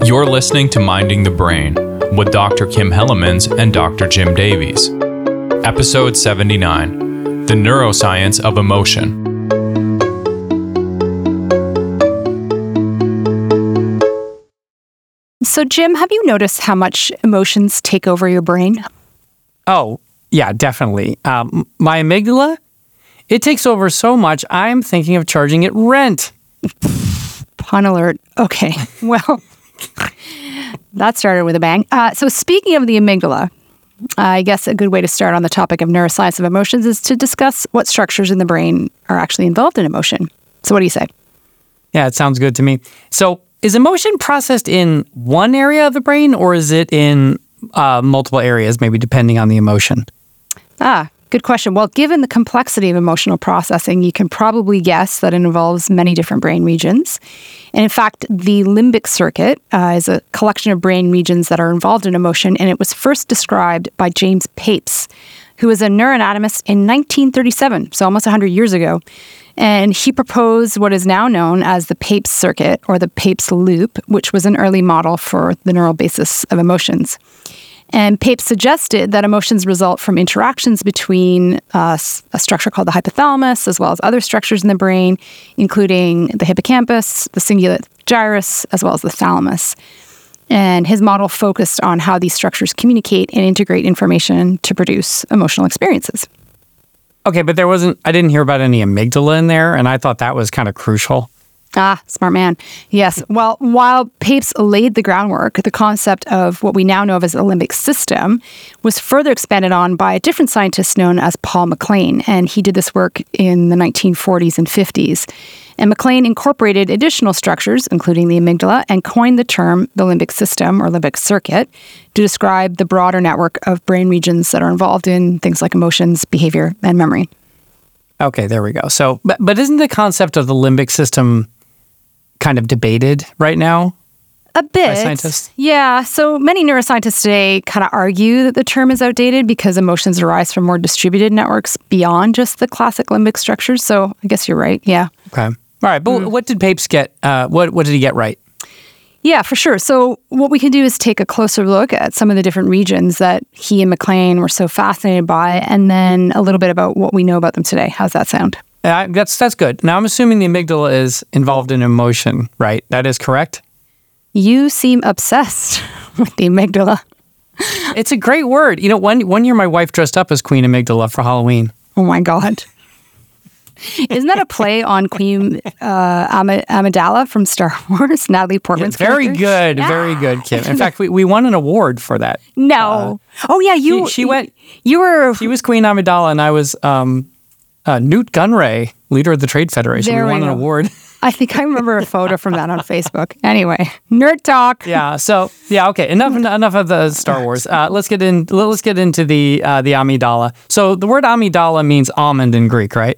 You're listening to Minding the Brain with Dr. Kim Hellemans and Dr. Jim Davies. Episode 79, The Neuroscience of Emotion. So, Jim, have you noticed how much emotions take over your brain? Oh, yeah, definitely. My amygdala, it takes over so much, I'm thinking of charging it rent. Pun alert. Okay, well, that started with a bang. So speaking of the amygdala, I guess a good way to start on the topic of neuroscience of emotions is to discuss what structures in the brain are actually involved in emotion. So what do you say? Yeah, it sounds good to me. So is emotion processed in one area of the brain, or is it in multiple areas, maybe depending on the emotion? Good question. Well, given the complexity of emotional processing, you can probably guess that it involves many different brain regions. And in fact, the limbic circuit is a collection of brain regions that are involved in emotion, and it was first described by James Pepys, who was a neuroanatomist in 1937, so almost 100 years ago. And he proposed what is now known as the Pepys circuit, or the Pepys loop, which was an early model for the neural basis of emotions. And Pepys suggested that emotions result from interactions between a structure called the hypothalamus, as well as other structures in the brain, including the hippocampus, the cingulate gyrus, as well as the thalamus. And his model focused on how these structures communicate and integrate information to produce emotional experiences. Okay, but I didn't hear about any amygdala in there, and I thought that was kind of crucial. Smart man. Yes. Well, while Pepys laid the groundwork, the concept of what we now know of as the limbic system was further expanded on by a different scientist known as Paul MacLean, and he did this work in the 1940s and 50s. And MacLean incorporated additional structures, including the amygdala, and coined the term the limbic system, or limbic circuit, to describe the broader network of brain regions that are involved in things like emotions, behavior, and memory. Okay, there we go. So, but isn't the concept of the limbic system kind of debated right now? A bit. By scientists? Yeah. So many neuroscientists today kind of argue that the term is outdated because emotions arise from more distributed networks beyond just the classic limbic structures. So I guess you're right. Yeah. Okay. All right. But what did Pepys get? What did he get right? Yeah, for sure. So what we can do is take a closer look at some of the different regions that he and MacLean were so fascinated by, and then a little bit about what we know about them today. How's that sound? That's good. Now, I'm assuming the amygdala is involved in emotion, right? That is correct? You seem obsessed with the amygdala. It's a great word. You know, one year my wife dressed up as Queen Amygdala for Halloween. Oh, my God. Isn't that a play on Queen Amidala from Star Wars? Natalie Portman's character? Very good, Kim. In fact, we won an award for that. No. She was Queen Amidala, and I was Newt Gunray, leader of the Trade Federation. We won an award. I think I remember a photo from that on Facebook. Anyway, nerd talk. Yeah. So okay. Enough of the Star Wars. Let's get into the amygdala. So the word amygdala means almond in Greek, right?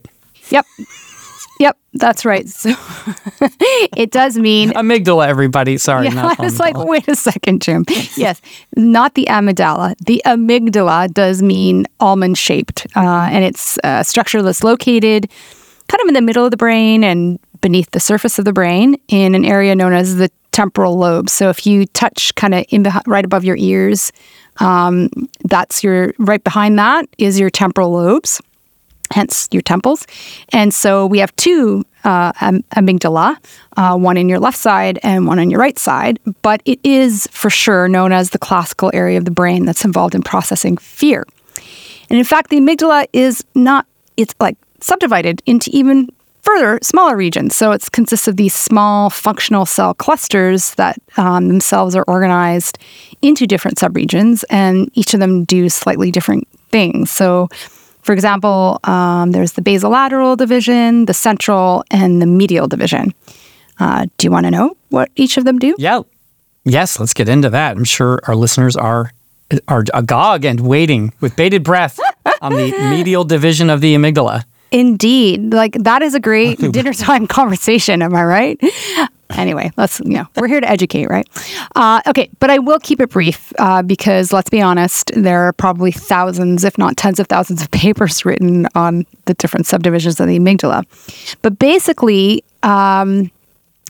Yep, that's right. So it does mean amygdala, everybody. Sorry, not I was like, wait a second, Jim. Yes, not the amygdala. The amygdala does mean almond-shaped, and it's a structure that's located kind of in the middle of the brain and beneath the surface of the brain in an area known as the temporal lobe. So if you touch kind of right above your ears, that's right behind that is your temporal lobes, hence your temples. And so we have two amygdala, one in your left side and one on your right side, but it is for sure known as the classical area of the brain that's involved in processing fear. And in fact, the amygdala it's like subdivided into even further smaller regions. So it consists of these small functional cell clusters that themselves are organized into different subregions, and each of them do slightly different things. So for example, there's the basolateral division, the central, and the medial division. Do you want to know what each of them do? Yeah. Yes, let's get into that. I'm sure our listeners are agog and waiting with bated breath on the medial division of the amygdala. Indeed. Like, that is a great dinner time conversation. Am I right? Anyway, we're here to educate, right? Okay, but I will keep it brief because let's be honest, there are probably thousands, if not tens of thousands of papers written on the different subdivisions of the amygdala. But basically, or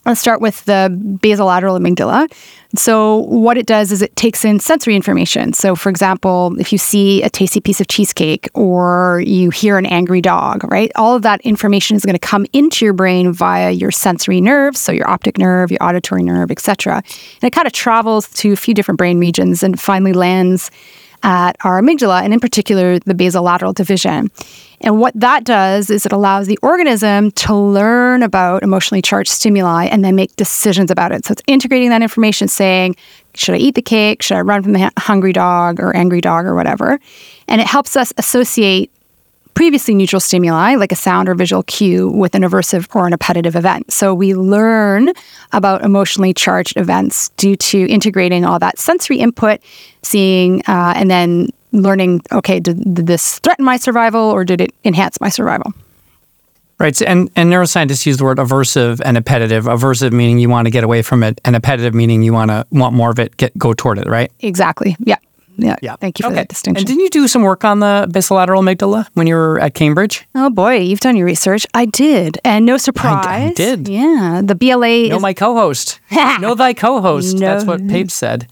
Let's start with the basolateral amygdala. So what it does is it takes in sensory information. So for example, if you see a tasty piece of cheesecake or you hear an angry dog, right? All of that information is going to come into your brain via your sensory nerves, so your optic nerve, your auditory nerve, etc. And it kind of travels to a few different brain regions and finally lands at our amygdala, and in particular, the basolateral division. And what that does is it allows the organism to learn about emotionally charged stimuli and then make decisions about it. So it's integrating that information, saying, should I eat the cake? Should I run from the hungry dog or angry dog or whatever? And it helps us associate previously neutral stimuli, like a sound or visual cue, with an aversive or an appetitive event. So we learn about emotionally charged events due to integrating all that sensory input, seeing, and then learning, okay, did this threaten my survival or did it enhance my survival? Right. So, and neuroscientists use the word aversive and appetitive. Aversive meaning you want to get away from it, and appetitive meaning you want more of it, go toward it, right? Exactly. Yeah. Thank you for that distinction. And didn't you do some work on the basolateral amygdala when you were at Cambridge? Oh boy, you've done your research. I did. And no surprise. I did. Yeah. The BLA Know my co-host. Know thy co-host. No. That's what Pape said.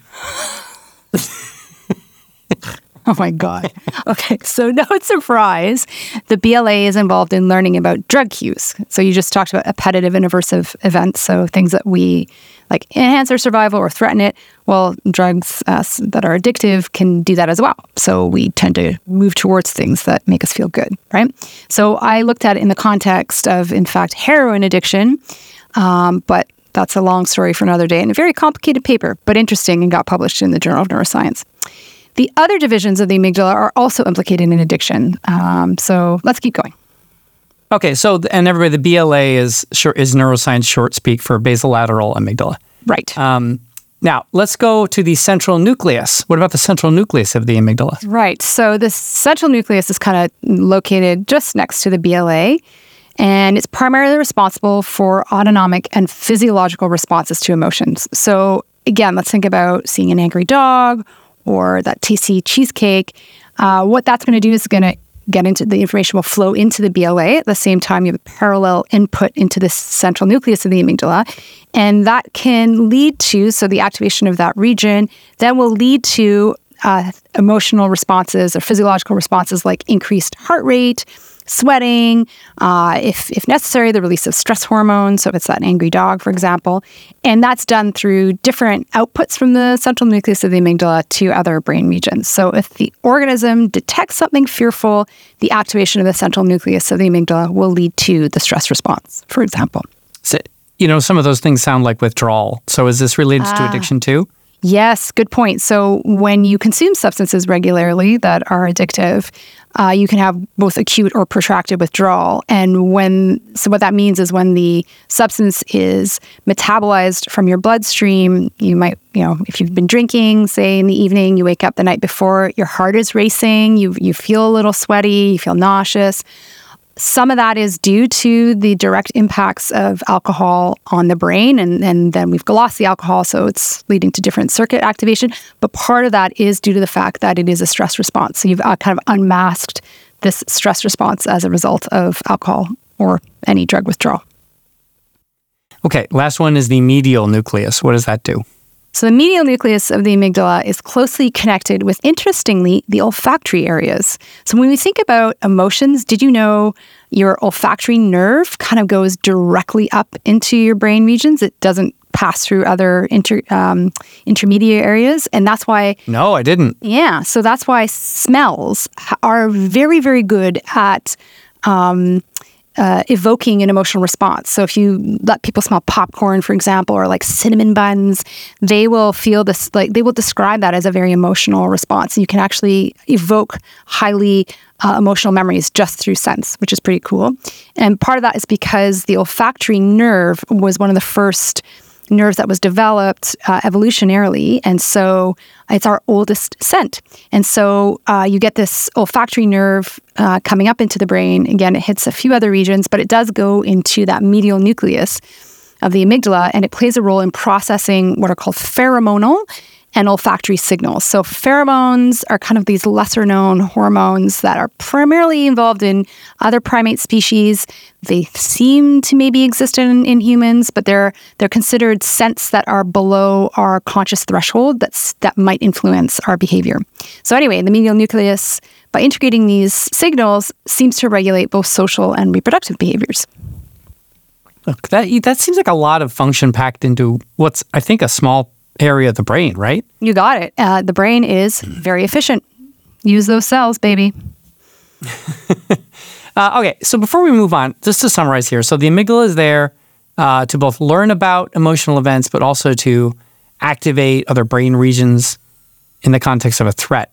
Oh my God. Okay, so no surprise, the BLA is involved in learning about drug cues. So you just talked about appetitive and aversive events, so things that we like enhance our survival or threaten it. Well, drugs that are addictive can do that as well. So we tend to move towards things that make us feel good, right? So I looked at it in the context of, in fact, heroin addiction, but that's a long story for another day and a very complicated paper, but interesting and got published in the Journal of Neuroscience. The other divisions of the amygdala are also implicated in addiction. So let's keep going. Okay, so, and everybody, the BLA is neuroscience short speak for basolateral amygdala. Right. Now, let's go to the central nucleus. What about the central nucleus of the amygdala? Right. So the central nucleus is kind of located just next to the BLA, and it's primarily responsible for autonomic and physiological responses to emotions. So again, let's think about seeing an angry dog or that tasty cheesecake. What that's going to do is going to get into the information will flow into the BLA. At the same time, you have a parallel input into the central nucleus of the amygdala. And that can lead to, so the activation of that region then will lead to emotional responses or physiological responses like increased heart rate, sweating, if necessary, the release of stress hormones. So if it's that angry dog, for example. And that's done through different outputs from the central nucleus of the amygdala to other brain regions. So if the organism detects something fearful, the activation of the central nucleus of the amygdala will lead to the stress response, for example. So, some of those things sound like withdrawal. So is this related to addiction too? Yes, good point. So when you consume substances regularly that are addictive, you can have both acute or protracted withdrawal. And what that means is when the substance is metabolized from your bloodstream, you might, if you've been drinking, say in the evening, you wake up the night before, your heart is racing, you feel a little sweaty, you feel nauseous. Some of that is due to the direct impacts of alcohol on the brain, and then we've glossed the alcohol, so it's leading to different circuit activation. But part of that is due to the fact that it is a stress response. So you've kind of unmasked this stress response as a result of alcohol or any drug withdrawal. Okay, last one is the medial nucleus. What does that do? So the medial nucleus of the amygdala is closely connected with, interestingly, the olfactory areas. So when we think about emotions, did you know your olfactory nerve kind of goes directly up into your brain regions? It doesn't pass through other intermediate areas. And that's why... No, I didn't. Yeah. So that's why smells are very, very good at... evoking an emotional response. So if you let people smell popcorn, for example, or like cinnamon buns, they will feel this, they will describe that as a very emotional response. You can actually evoke highly emotional memories just through sense, which is pretty cool. And part of that is because the olfactory nerve was one of the first nerves that was developed evolutionarily. And so it's our oldest scent. And so you get this olfactory nerve coming up into the brain. Again, it hits a few other regions, but it does go into that medial nucleus of the amygdala, and it plays a role in processing what are called pheromonal and olfactory signals. So pheromones are kind of these lesser known hormones that are primarily involved in other primate species. They seem to maybe exist in humans, but they're considered scents that are below our conscious threshold that might influence our behavior. So anyway, the medial nucleus, by integrating these signals, seems to regulate both social and reproductive behaviors. Look, that seems like a lot of function packed into what's, I think, a small area of the brain, right? You got it. The brain is very efficient. Use those cells, baby. Okay, so before we move on, just to summarize here, so the amygdala is there to both learn about emotional events, but also to activate other brain regions in the context of a threat.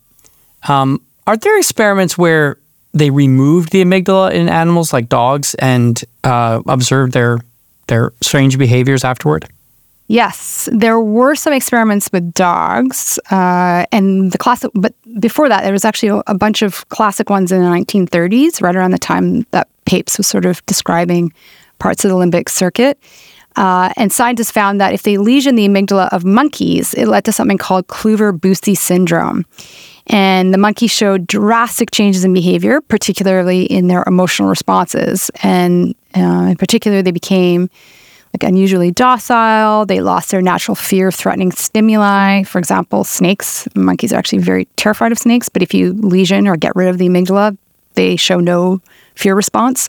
Are there experiments where they removed the amygdala in animals like dogs and observed their strange behaviors afterward? Yes, there were some experiments with dogs, and but before that, there was actually a bunch of classic ones in the 1930s, right around the time that Papes was sort of describing parts of the limbic circuit. And scientists found that if they lesioned the amygdala of monkeys, it led to something called Kluver-Bucy syndrome. And the monkeys showed drastic changes in behavior, particularly in their emotional responses. And in particular, they became unusually docile. They lost their natural fear-threatening stimuli. For example, snakes. Monkeys are actually very terrified of snakes, but if you lesion or get rid of the amygdala, they show no fear response.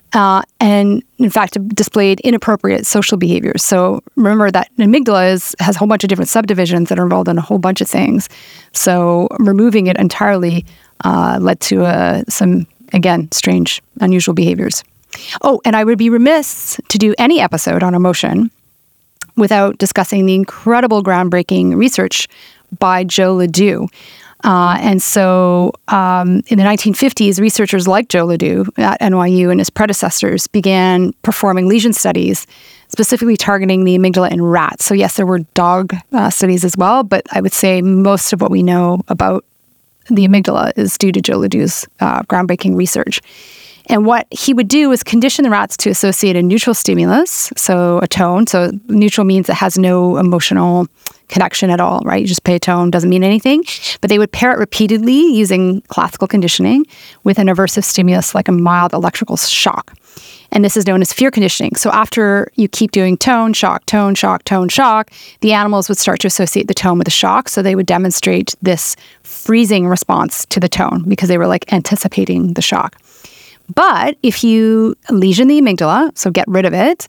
And in fact, displayed inappropriate social behaviors. So remember that an amygdala has a whole bunch of different subdivisions that are involved in a whole bunch of things. So removing it entirely led to some, again, strange, unusual behaviors. Oh, and I would be remiss to do any episode on emotion without discussing the incredible groundbreaking research by Joe Ledoux. And so in the 1950s, researchers like Joe Ledoux at NYU and his predecessors began performing lesion studies, specifically targeting the amygdala in rats. So yes, there were dog studies as well, but I would say most of what we know about the amygdala is due to Joe Ledoux's groundbreaking research. And what he would do is condition the rats to associate a neutral stimulus, so a tone. So neutral means it has no emotional connection at all, right? You just play a tone, doesn't mean anything. But they would pair it repeatedly using classical conditioning with an aversive stimulus like a mild electrical shock. And this is known as fear conditioning. So after you keep doing tone, shock, tone, shock, tone, shock, the animals would start to associate the tone with the shock. So they would demonstrate this freezing response to the tone because they were anticipating the shock. But if you lesion the amygdala, so get rid of it,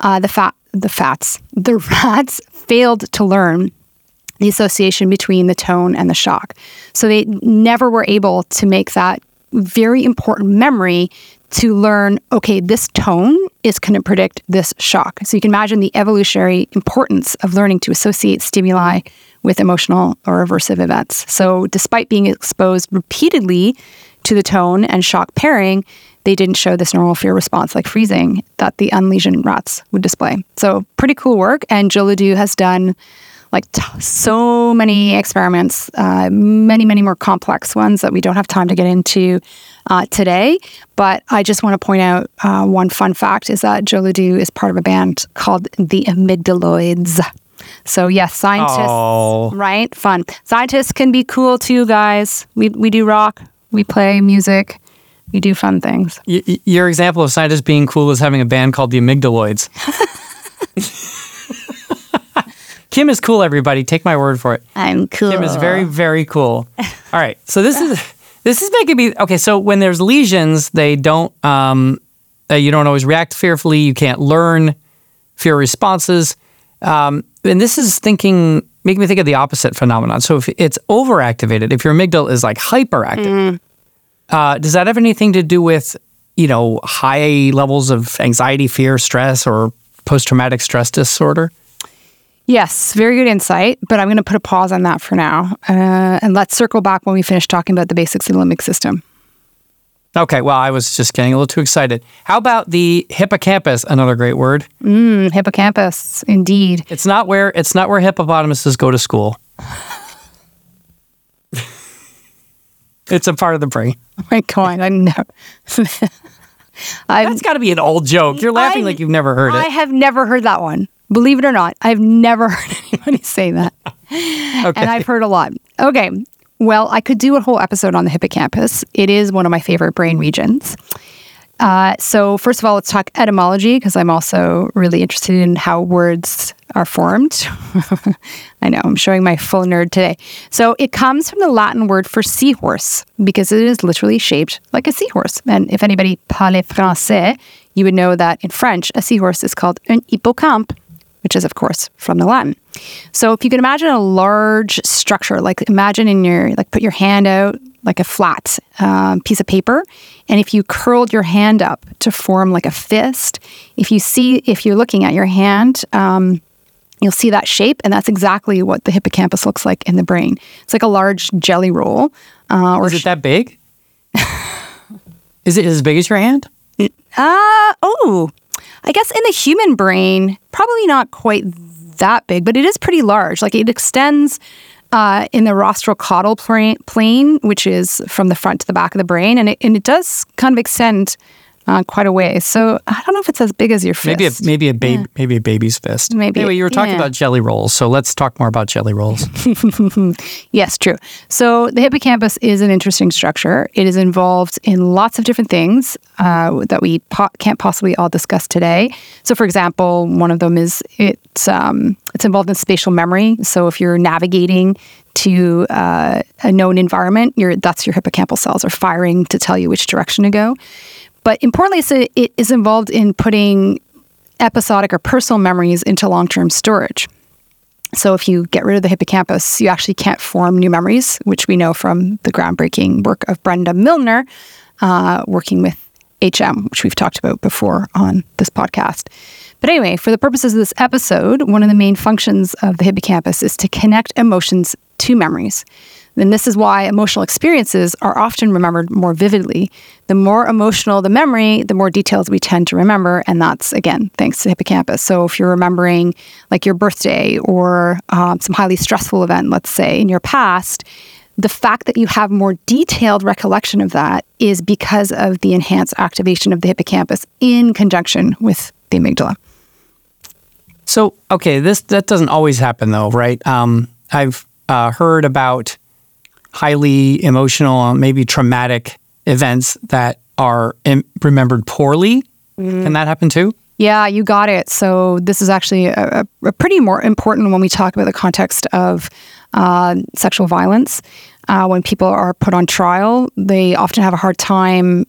the rats failed to learn the association between the tone and the shock. So they never were able to make that very important memory to learn, okay, this tone is going to predict this shock. So you can imagine the evolutionary importance of learning to associate stimuli with emotional or aversive events. So despite being exposed repeatedly to the tone and shock pairing, they didn't show this normal fear response like freezing that the unlesioned rats would display. So pretty cool work. And Joe Ledoux has done so many experiments, many, many more complex ones that we don't have time to get into today. But I just want to point out one fun fact is that Joe Ledoux is part of a band called the Amygdaloids. So yes, scientists, right? Fun. Scientists can be cool too, guys. We do rock, we play music, we do fun things. Your example of scientists being cool is having a band called the Amygdaloids. Kim is cool, everybody. Take my word for it. I'm cool. Kim is very, very cool. All right. So this is making me okay. So when there's lesions, they don't. You don't always react fearfully. You can't learn fear responses. And this is making me think of the opposite phenomenon. So if it's overactivated, if your amygdala is hyperactive, does that have anything to do with high levels of anxiety, fear, stress, or post-traumatic stress disorder? Yes, very good insight, but I'm going to put a pause on that for now. And let's circle back when we finish talking about the basics of the limbic system. Okay, well, I was just getting a little too excited. How about the hippocampus, another great word? Hippocampus, indeed. It's not where hippopotamuses go to school. It's a part of the brain. Oh my God, I know. That's got to be an old joke. You're laughing like you've never heard it. I have never heard that one. Believe it or not, I've never heard anybody say that. Okay. And I've heard a lot. Okay. Well, I could do a whole episode on the hippocampus. It is one of my favorite brain regions. So first of all, let's talk etymology, because I'm also really interested in how words are formed. I know, I'm showing my full nerd today. So it comes from the Latin word for seahorse, because it is literally shaped like a seahorse. And if anybody parle français, you would know that in French, a seahorse is called un hippocampe, which is, of course, from the Latin. So if you can imagine a large structure, like imagine put your hand out like a flat piece of paper. And if you curled your hand up to form like a fist, if you're looking at your hand, you'll see that shape. And that's exactly what the hippocampus looks like in the brain. It's like a large jelly roll. Is it that big? Is it as big as your hand? I guess in the human brain, probably not quite that big, but it is pretty large. Like it extends in the rostrocaudal plane, which is from the front to the back of the brain, and it does kind of extend quite a way. So I don't know if it's as big as your fist. Maybe a baby's fist. Maybe. Anyway, you were talking about jelly rolls, so let's talk more about jelly rolls. Yes, true. So the hippocampus is an interesting structure. It is involved in lots of different things that we can't possibly all discuss today. So, for example, one of them is it's involved in spatial memory. So if you're navigating to a known environment, that's your hippocampal cells are firing to tell you which direction to go. But importantly, so it is involved in putting episodic or personal memories into long-term storage. So if you get rid of the hippocampus, you actually can't form new memories, which we know from the groundbreaking work of Brenda Milner, working with HM, which we've talked about before on this podcast. But anyway, for the purposes of this episode, one of the main functions of the hippocampus is to connect emotions to memories. And this is why emotional experiences are often remembered more vividly. The more emotional the memory, the more details we tend to remember. And that's, again, thanks to the hippocampus. So if you're remembering like your birthday or some highly stressful event, let's say, in your past, the fact that you have more detailed recollection of that is because of the enhanced activation of the hippocampus in conjunction with the amygdala. So, okay, that doesn't always happen though, right? I've heard about highly emotional, maybe traumatic events that are remembered poorly. Can that happen too? Yeah, you got it. So this is actually a pretty more important when we talk about the context of sexual violence. When people are put on trial, they often have a hard time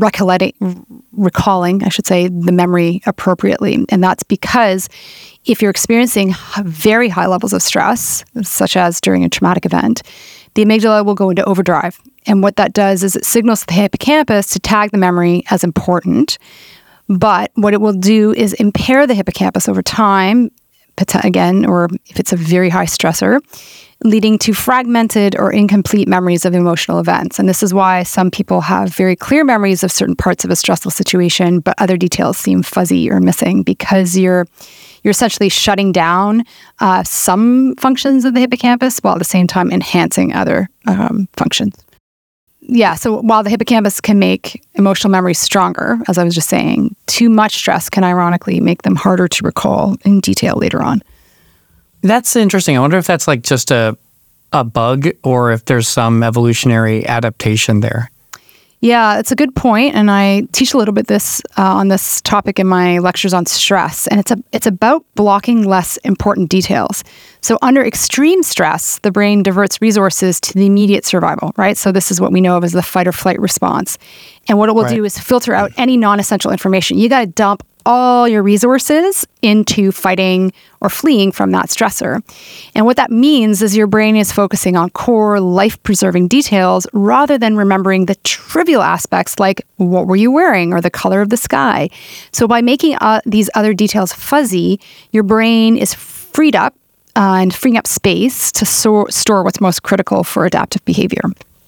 recalling, I should say, the memory appropriately. And that's because if you're experiencing very high levels of stress, such as during a traumatic event, the amygdala will go into overdrive. And what that does is it signals to the hippocampus to tag the memory as important. But what it will do is impair the hippocampus over time, again, or if it's a very high stressor, leading to fragmented or incomplete memories of emotional events. And this is why some people have very clear memories of certain parts of a stressful situation, but other details seem fuzzy or missing because you're essentially shutting down some functions of the hippocampus while at the same time enhancing other functions. Yeah, so while the hippocampus can make emotional memories stronger, as I was just saying, too much stress can ironically make them harder to recall in detail later on. That's interesting. I wonder if that's like just a bug or if there's some evolutionary adaptation there. Yeah, it's a good point, and I teach a little bit on this topic in my lectures on stress, and it's about blocking less important details. So under extreme stress, the brain diverts resources to the immediate survival, right? So this is what we know of as the fight or flight response. And what it will do is filter out any non-essential information. You got to dump all your resources into fighting or fleeing from that stressor. And what that means is your brain is focusing on core life-preserving details rather than remembering the trivial aspects like what were you wearing or the color of the sky. So by making these other details fuzzy, your brain is freed up and freeing up space to store what's most critical for adaptive behavior.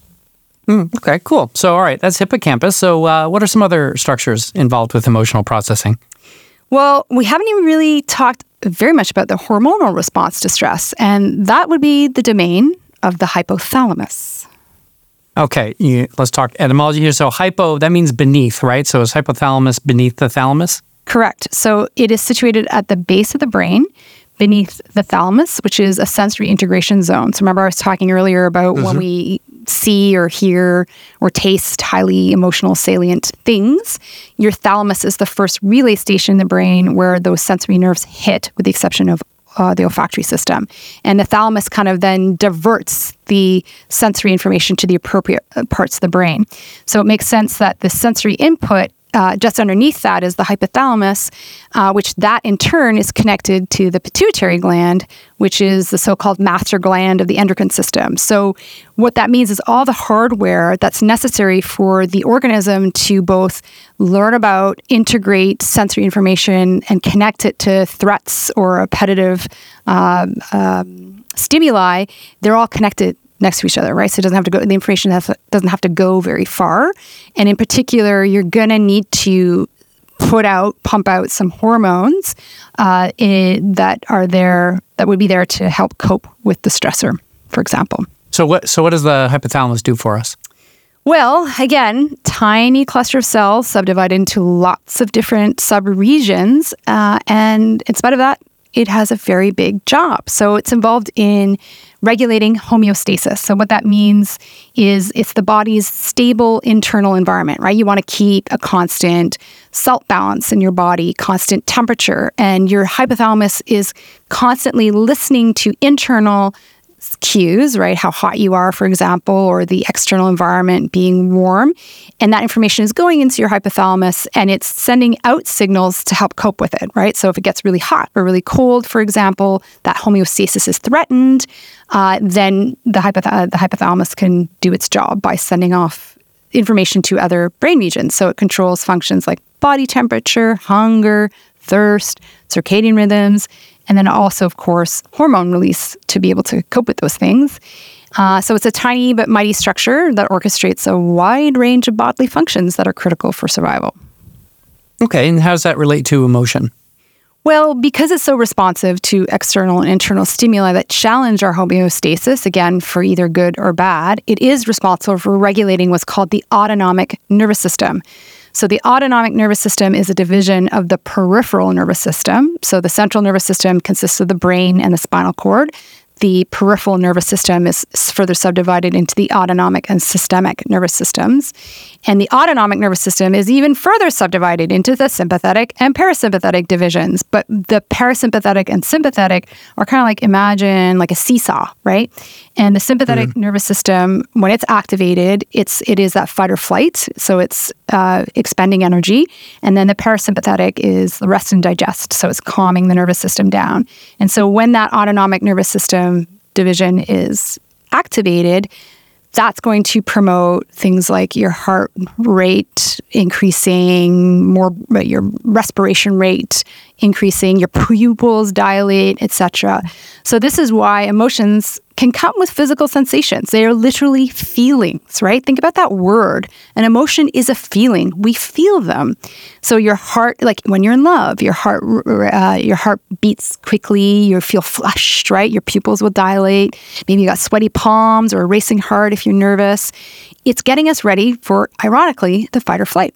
Okay, cool. So, all right, that's hippocampus. So what are some other structures involved with emotional processing? Well, we haven't even really talked very much about the hormonal response to stress, and that would be the domain of the hypothalamus. Okay, let's talk etymology here. So hypo, that means beneath, right? So is hypothalamus beneath the thalamus? Correct. So it is situated at the base of the brain, beneath the thalamus, which is a sensory integration zone. So remember I was talking earlier about when we see or hear or taste highly emotional salient things, your thalamus is the first relay station in the brain where those sensory nerves hit, with the exception of the olfactory system. And the thalamus kind of then diverts the sensory information to the appropriate parts of the brain. So it makes sense that the sensory input just underneath that is the hypothalamus, which that in turn is connected to the pituitary gland, which is the so-called master gland of the endocrine system. So what that means is all the hardware that's necessary for the organism to both learn about, integrate sensory information, and connect it to threats or repetitive stimuli, they're all connected next to each other, right? So it doesn't have to go, the information doesn't have to go very far. And in particular, you're going to need to pump out some hormones that would be there to help cope with the stressor, for example. So what does the hypothalamus do for us? Well, again, tiny cluster of cells subdivided into lots of different subregions. And in spite of that, it has a very big job. So it's involved in regulating homeostasis. So what that means is it's the body's stable internal environment, right? You want to keep a constant salt balance in your body, constant temperature, and your hypothalamus is constantly listening to internal cues, right? How hot you are, for example, or the external environment being warm. And that information is going into your hypothalamus and it's sending out signals to help cope with it, right? So if it gets really hot or really cold, for example, that homeostasis is threatened, then the hypothalamus can do its job by sending off information to other brain regions. So it controls functions like body temperature, hunger, thirst, circadian rhythms, and then also, of course, hormone release to be able to cope with those things. So it's a tiny but mighty structure that orchestrates a wide range of bodily functions that are critical for survival. Okay, and how does that relate to emotion? Well, because it's so responsive to external and internal stimuli that challenge our homeostasis, again, for either good or bad, it is responsible for regulating what's called the autonomic nervous system. So the autonomic nervous system is a division of the peripheral nervous system. So the central nervous system consists of the brain and the spinal cord. The peripheral nervous system is further subdivided into the autonomic and systemic nervous systems. And the autonomic nervous system is even further subdivided into the sympathetic and parasympathetic divisions. But the parasympathetic and sympathetic are kind of like, imagine like a seesaw, right? And the sympathetic nervous system, when it's activated, it is that fight or flight. So it's expending energy. And then the parasympathetic is the rest and digest. So it's calming the nervous system down. And so when that autonomic nervous system division is activated, that's going to promote things like your heart rate increasing, your respiration rate increasing, your pupils dilate, etc. So this is why emotions can come with physical sensations. They are literally feelings, right? Think about that word. An emotion is a feeling. We feel them. So your heart, like when you're in love, your heart beats quickly. You feel flushed, right? Your pupils will dilate. Maybe you got sweaty palms or a racing heart if you're nervous. It's getting us ready for, ironically, the fight or flight.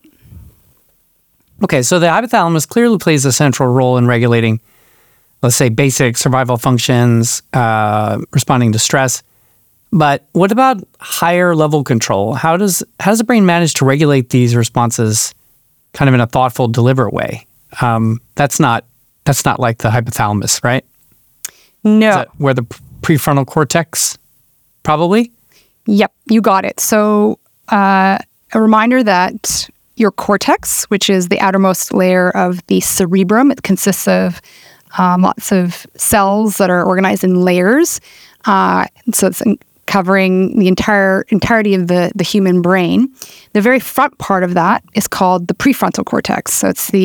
Okay, so the hypothalamus clearly plays a central role in regulating, let's say, basic survival functions, responding to stress. But what about higher level control? How does the brain manage to regulate these responses kind of in a thoughtful, deliberate way? That's not like the hypothalamus, right? No. Is that where the prefrontal cortex, probably? Yep, you got it. So a reminder that your cortex, which is the outermost layer of the cerebrum, it consists of lots of cells that are organized in layers. So it's covering the entirety of the human brain. The very front part of that is called the prefrontal cortex. So it's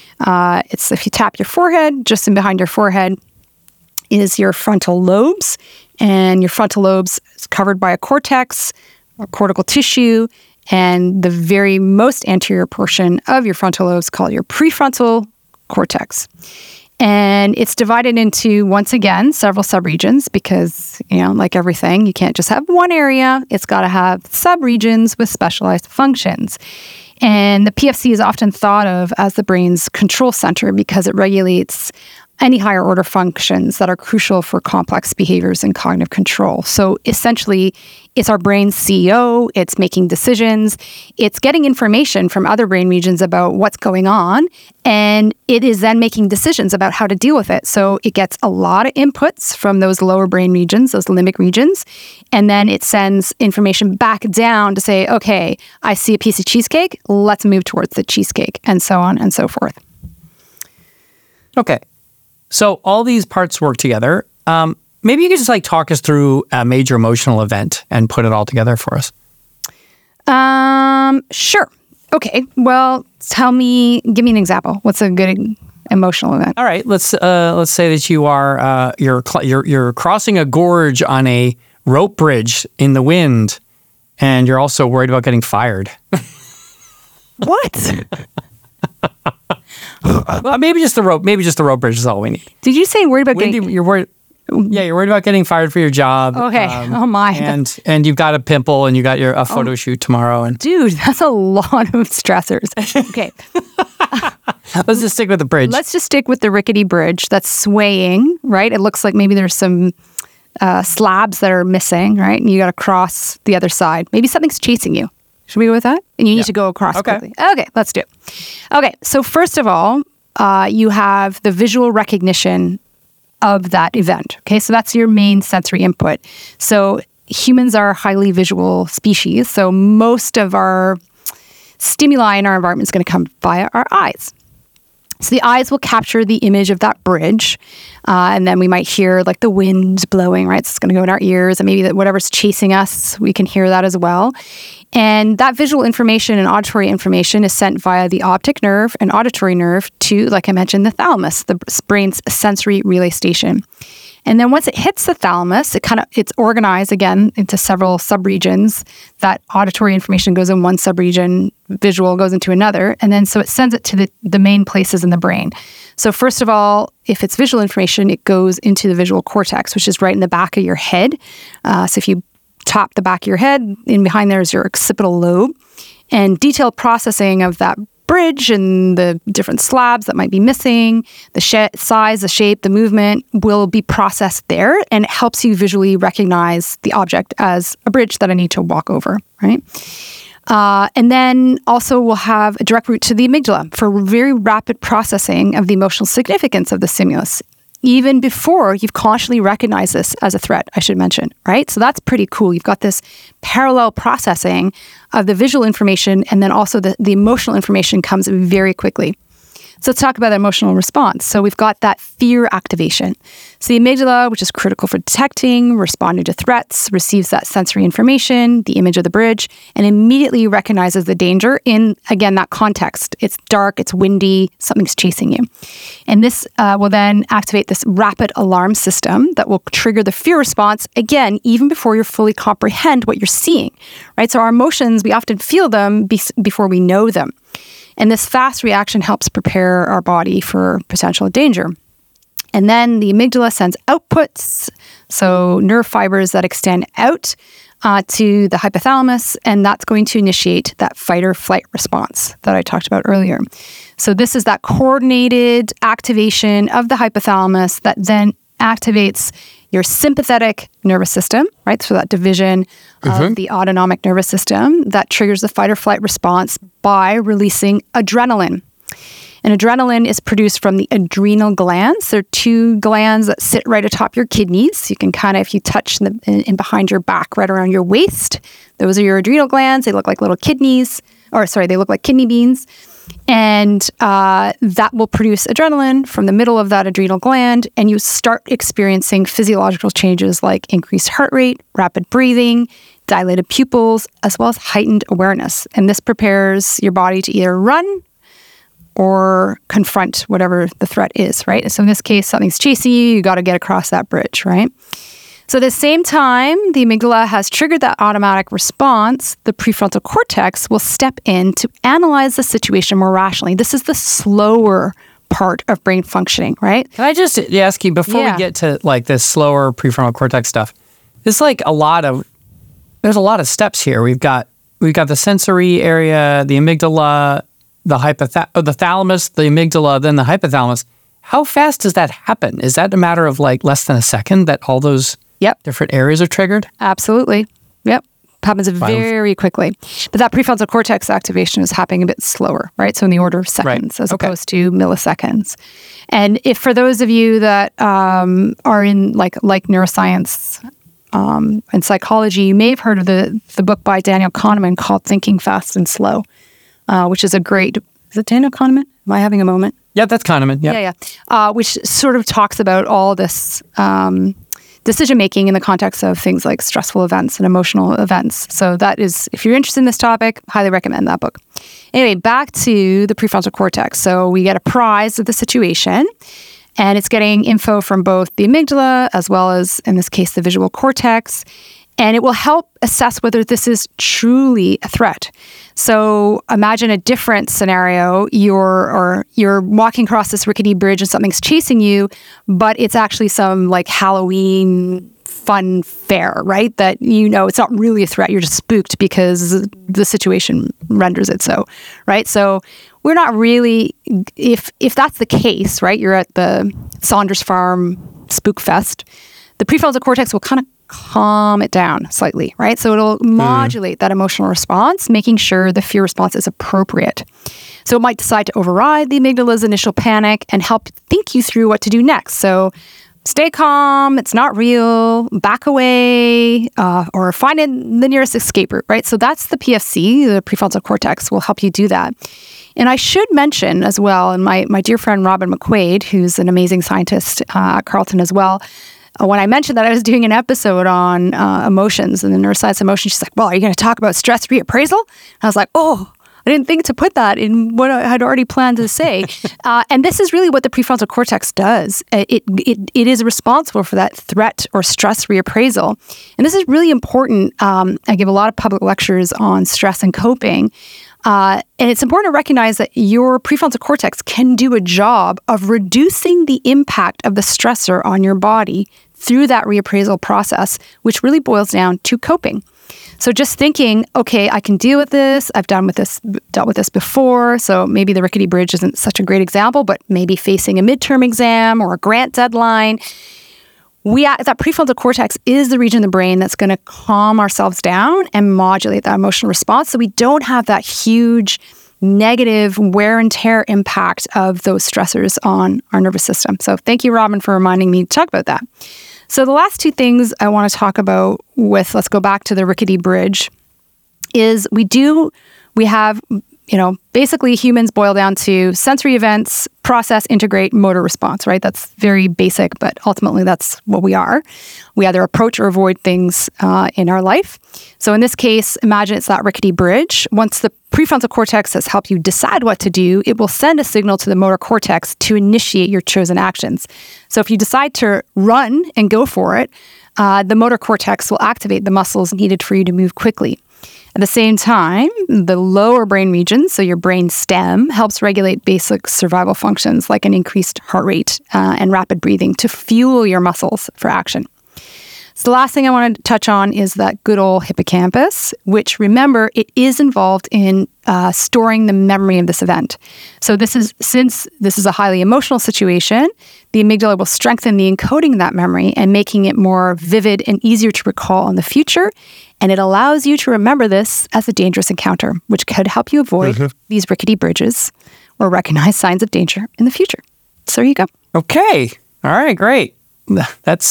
if you tap your forehead, just in behind your forehead is your frontal lobes, and your frontal lobes is covered by a cortex or cortical tissue. And the very most anterior portion of your frontal lobes called your prefrontal cortex. And it's divided into, once again, several subregions because, like everything, you can't just have one area. It's got to have subregions with specialized functions. And the PFC is often thought of as the brain's control center because it regulates any higher order functions that are crucial for complex behaviors and cognitive control. So essentially, it's our brain's CEO, it's making decisions, it's getting information from other brain regions about what's going on, and it is then making decisions about how to deal with it. So it gets a lot of inputs from those lower brain regions, those limbic regions, and then it sends information back down to say, okay, I see a piece of cheesecake, let's move towards the cheesecake, and so on and so forth. Okay. So all these parts work together. Maybe you could just talk us through a major emotional event and put it all together for us. Sure. Okay. Well, give me an example. What's a good emotional event? All right. Let's say that you are you're crossing a gorge on a rope bridge in the wind, and you're also worried about getting fired. What? Well, maybe just the rope bridge is all we need. Did you say worried about getting... You're worried. Yeah, you're worried about getting fired for your job. Okay. Oh my. And you've got a pimple and you got a photo shoot tomorrow. And dude, that's a lot of stressors. Okay. Let's just stick with the bridge. Let's just stick with the rickety bridge that's swaying, right? It looks like maybe there's some slabs that are missing, right? And you got to cross the other side. Maybe something's chasing you. Should we go with that? And you need to go across quickly. Okay, let's do it. Okay, so first of all, you have the visual recognition of that event. Okay, so that's your main sensory input. So humans are a highly visual species. So most of our stimuli in our environment is going to come via our eyes. So the eyes will capture the image of that bridge, and then we might hear the wind blowing, right? So it's going to go in our ears, and maybe that whatever's chasing us, we can hear that as well. And that visual information and auditory information is sent via the optic nerve and auditory nerve to, like I mentioned, the thalamus, the brain's sensory relay station. And then once it hits the thalamus, it's organized again into several subregions. That auditory information goes in one subregion, visual goes into another, and then so it sends it to the main places in the brain. So first of all, if it's visual information, it goes into the visual cortex, which is right in the back of your head. So if you top the back of your head, in behind there is your occipital lobe, and detailed processing of that bridge and the different slabs that might be missing, the size, the shape, the movement will be processed there, and it helps you visually recognize the object as a bridge that I need to walk over, right? And then also we'll have a direct route to the amygdala for very rapid processing of the emotional significance of the stimulus, even before you've consciously recognized this as a threat, I should mention, right? So that's pretty cool. You've got this parallel processing of the visual information, and then also the emotional information comes very quickly. So let's talk about the emotional response. So we've got that fear activation. So the amygdala, which is critical for detecting, responding to threats, receives that sensory information, the image of the bridge, and immediately recognizes the danger in, again, that context. It's dark, it's windy, something's chasing you. And this will then activate this rapid alarm system that will trigger the fear response, again, even before you fully comprehend what you're seeing, right? So our emotions, we often feel them before we know them. And this fast reaction helps prepare our body for potential danger. And then the amygdala sends outputs, so nerve fibers that extend out to the hypothalamus, and that's going to initiate that fight or flight response that I talked about earlier. So this is that coordinated activation of the hypothalamus that then activates your sympathetic nervous system, right? So that division of the autonomic nervous system that triggers the fight or flight response by releasing adrenaline. And adrenaline is produced from the adrenal glands. There are two glands that sit right atop your kidneys. You can if you touch in behind your back, right around your waist, those are your adrenal glands. They look like little kidneys, they look like kidney beans. And that will produce adrenaline from the middle of that adrenal gland, and you start experiencing physiological changes like increased heart rate, rapid breathing, dilated pupils, as well as heightened awareness. And this prepares your body to either run or confront whatever the threat is, right? So in this case, something's chasing you, you got to get across that bridge, right? So at the same time, the amygdala has triggered that automatic response, the prefrontal cortex will step in to analyze the situation more rationally. This is the slower part of brain functioning, right? Can I just ask you, before we get to like this slower prefrontal cortex stuff, there's like there's a lot of steps here. We've got the sensory area, the amygdala, the thalamus, the amygdala, then the hypothalamus. How fast does that happen? Is that a matter of like less than a second that all those different areas are triggered? Absolutely. Yep. Happens very quickly. But that prefrontal cortex activation is happening a bit slower, right? So in the order of seconds as opposed to milliseconds. And if for those of you that are in like neuroscience and psychology, you may have heard of the book by Daniel Kahneman called Thinking Fast and Slow, which is a great... Is it Daniel Kahneman? Am I having a moment? Yeah, that's Kahneman. Yeah. Which sort of talks about all this decision-making in the context of things like stressful events and emotional events. So that is, if you're interested in this topic, highly recommend that book. Anyway, back to the prefrontal cortex. So we get apprised of the situation, and it's getting info from both the amygdala as well as, in this case, the visual cortex. And it will help assess whether this is truly a threat. So imagine a different scenario. You're walking across this rickety bridge and something's chasing you, but it's actually some like Halloween fun fair, right? That it's not really a threat. You're just spooked because the situation renders it so, right? So we're not really, if that's the case, right? You're at the Saunders Farm Spook Fest. The prefrontal cortex will kind of calm it down slightly, right? So it'll modulate that emotional response, making sure the fear response is appropriate. So it might decide to override the amygdala's initial panic and help think you through what to do next. So stay calm, it's not real, back away, or find the nearest escape route, right? So that's the PFC, the prefrontal cortex, will help you do that. And I should mention as well, and my dear friend Robin McQuaid, who's an amazing scientist at Carleton as well, when I mentioned that I was doing an episode on emotions and the neuroscience of emotion, she's like, well, are you going to talk about stress reappraisal? And I was like, oh, I didn't think to put that in what I had already planned to say. And this is really what the prefrontal cortex does. It is responsible for that threat or stress reappraisal. And this is really important. I give a lot of public lectures on stress and coping. And it's important to recognize that your prefrontal cortex can do a job of reducing the impact of the stressor on your body through that reappraisal process, which really boils down to coping. So just thinking, okay, I can deal with this. I've dealt with this before. So maybe the rickety bridge isn't such a great example, but maybe facing a midterm exam or a grant deadline. That prefrontal cortex is the region of the brain that's going to calm ourselves down and modulate that emotional response so we don't have that huge negative wear and tear impact of those stressors on our nervous system. So thank you, Robin, for reminding me to talk about that. So the last two things I want to talk about let's go back to the rickety bridge, is we have basically humans boil down to sensory events, process, integrate, motor response, right? That's very basic, but ultimately that's what we are. We either approach or avoid things in our life. So in this case, imagine it's that rickety bridge. Once the prefrontal cortex has helped you decide what to do, it will send a signal to the motor cortex to initiate your chosen actions. So if you decide to run and go for it, the motor cortex will activate the muscles needed for you to move quickly. At the same time, the lower brain region, so your brain stem, helps regulate basic survival functions like an increased heart rate and rapid breathing to fuel your muscles for action. So the last thing I want to touch on is that good old hippocampus, which, remember, it is involved in storing the memory of this event. So since this is a highly emotional situation, the amygdala will strengthen the encoding of that memory and making it more vivid and easier to recall in the future. And it allows you to remember this as a dangerous encounter, which could help you avoid these rickety bridges or recognize signs of danger in the future. So there you go. Okay. All right, great. That's...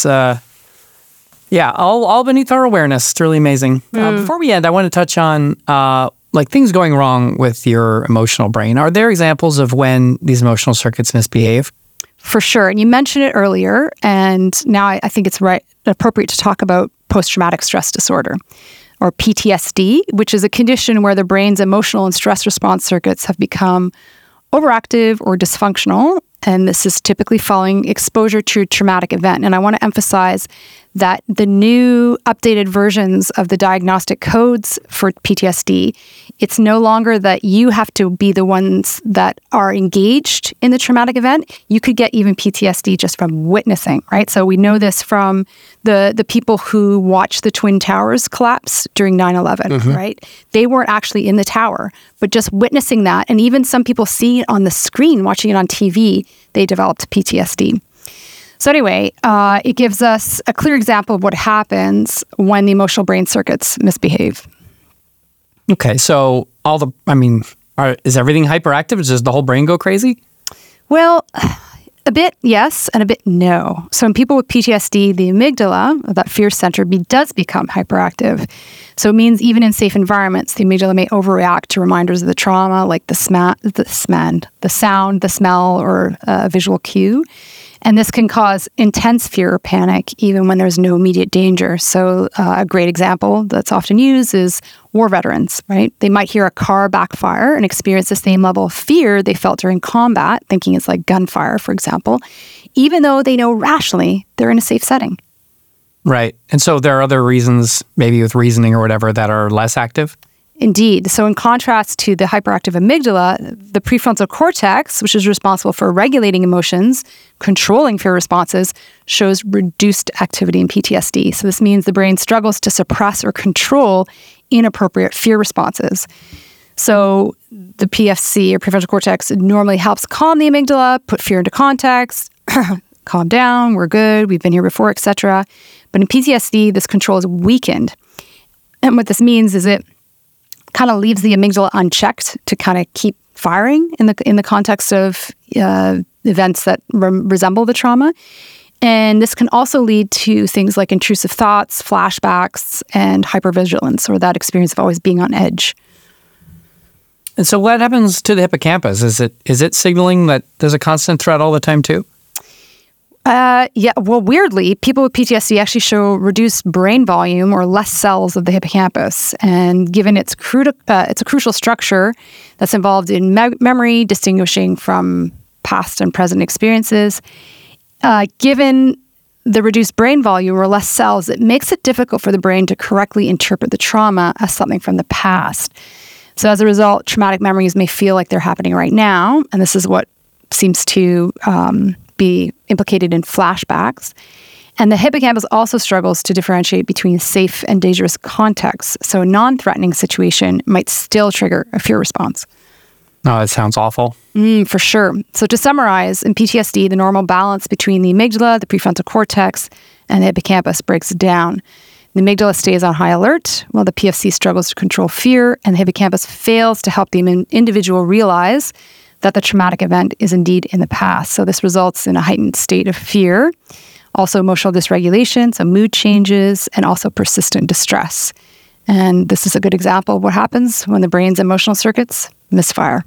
all beneath our awareness. It's really amazing. Before we end, I want to touch on things going wrong with your emotional brain. Are there examples of when these emotional circuits misbehave? For sure. And you mentioned it earlier, and now I think it's appropriate to talk about post-traumatic stress disorder, or PTSD, which is a condition where the brain's emotional and stress response circuits have become overactive or dysfunctional. And this is typically following exposure to a traumatic event. And I want to emphasize that the new updated versions of the diagnostic codes for PTSD, it's no longer that you have to be the ones that are engaged in the traumatic event. You could get even PTSD just from witnessing, right? So we know this from the people who watched the Twin Towers collapse during 9/11, right? They weren't actually in the tower, but just witnessing that, and even some people seeing it on the screen, watching it on TV, they developed PTSD. So anyway, it gives us a clear example of what happens when the emotional brain circuits misbehave. Okay, so is everything hyperactive? Does the whole brain go crazy? Well, a bit yes and a bit no. So in people with PTSD, the amygdala, or that fear center, does become hyperactive. So it means even in safe environments, the amygdala may overreact to reminders of the trauma, like the sound, the smell, or a visual cue. And this can cause intense fear or panic even when there's no immediate danger. So a great example that's often used is war veterans, right? They might hear a car backfire and experience the same level of fear they felt during combat, thinking it's like gunfire, for example, even though they know rationally they're in a safe setting. Right. And so there are other reasons, maybe with reasoning or whatever, that are less active? Indeed. So in contrast to the hyperactive amygdala, the prefrontal cortex, which is responsible for regulating emotions, controlling fear responses, shows reduced activity in PTSD. So this means the brain struggles to suppress or control inappropriate fear responses. So the PFC, or prefrontal cortex, normally helps calm the amygdala, put fear into context, calm down, we're good, we've been here before, etc. But in PTSD, this control is weakened. And what this means is it kind of leaves the amygdala unchecked to kind of keep firing in the context of events that resemble the trauma. And this can also lead to things like intrusive thoughts, flashbacks, and hypervigilance, or that experience of always being on edge. And so what happens to the hippocampus? Is it signaling that there's a constant threat all the time too? Yeah. Well, weirdly, people with PTSD actually show reduced brain volume or less cells of the hippocampus. And given it's a crucial structure that's involved in memory, distinguishing from past and present experiences, given the reduced brain volume or less cells, it makes it difficult for the brain to correctly interpret the trauma as something from the past. So as a result, traumatic memories may feel like they're happening right now. And this is what seems to be implicated in flashbacks. And the hippocampus also struggles to differentiate between safe and dangerous contexts. So a non-threatening situation might still trigger a fear response. Oh, that sounds awful. For sure. So to summarize, in PTSD, the normal balance between the amygdala, the prefrontal cortex, and the hippocampus breaks down. The amygdala stays on high alert, while the PFC struggles to control fear, and the hippocampus fails to help the individual realize that the traumatic event is indeed in the past. So this results in a heightened state of fear, also emotional dysregulation, so mood changes, and also persistent distress. And this is a good example of what happens when the brain's emotional circuits misfire.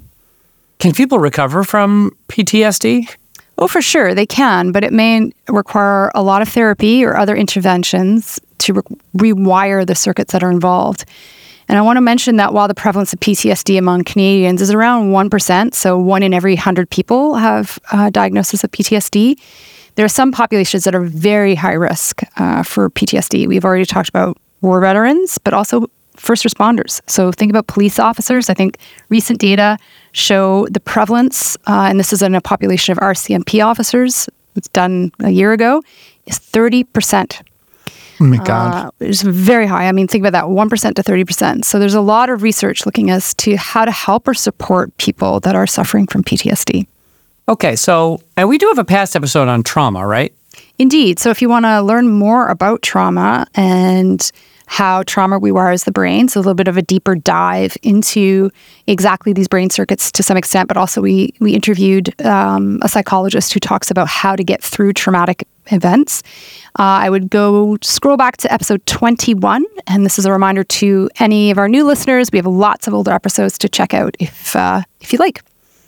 Can people recover from PTSD? Oh, for sure, they can, but it may require a lot of therapy or other interventions to rewire the circuits that are involved. And I want to mention that while the prevalence of PTSD among Canadians is around 1%, so 1 in every 100 people have a diagnosis of PTSD, there are some populations that are very high risk for PTSD. We've already talked about war veterans, but also first responders. So think about police officers. I think recent data show the prevalence, and this is in a population of RCMP officers, it's done a year ago, is 30%. Oh my God. It's very high. I mean, think about that, 1% to 30%. So there's a lot of research looking as to how to help or support people that are suffering from PTSD. Okay, so, and we do have a past episode on trauma, right? Indeed. So if you want to learn more about trauma and how trauma rewires the brain, so a little bit of a deeper dive into exactly these brain circuits to some extent, but also we interviewed a psychologist who talks about how to get through traumatic events. I would go scroll back to episode 21, and this is a reminder to any of our new listeners. We have lots of older episodes to check out if you like.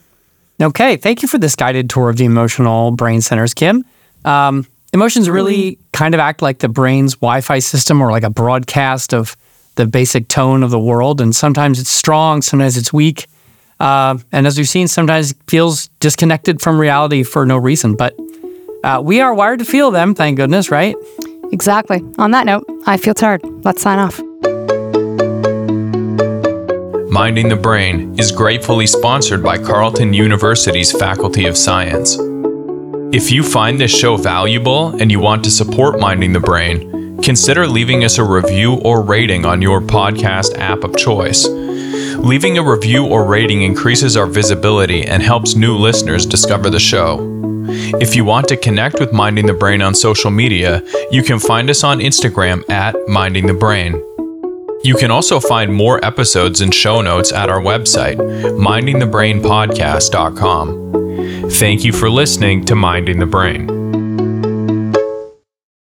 Okay, thank you for this guided tour of the emotional brain centers, Kim. Emotions really kind of act like the brain's Wi-Fi system, or like a broadcast of the basic tone of the world. And sometimes it's strong, sometimes it's weak. And as we've seen, sometimes it feels disconnected from reality for no reason. But we are wired to feel them, thank goodness, right? Exactly. On that note, I feel tired. Let's sign off. Minding the Brain is gratefully sponsored by Carleton University's Faculty of Science. If you find this show valuable and you want to support Minding the Brain, consider leaving us a review or rating on your podcast app of choice. Leaving a review or rating increases our visibility and helps new listeners discover the show. If you want to connect with Minding the Brain on social media, you can find us on Instagram at Minding the Brain. You can also find more episodes and show notes at our website, mindingthebrainpodcast.com. Thank you for listening to Minding the Brain.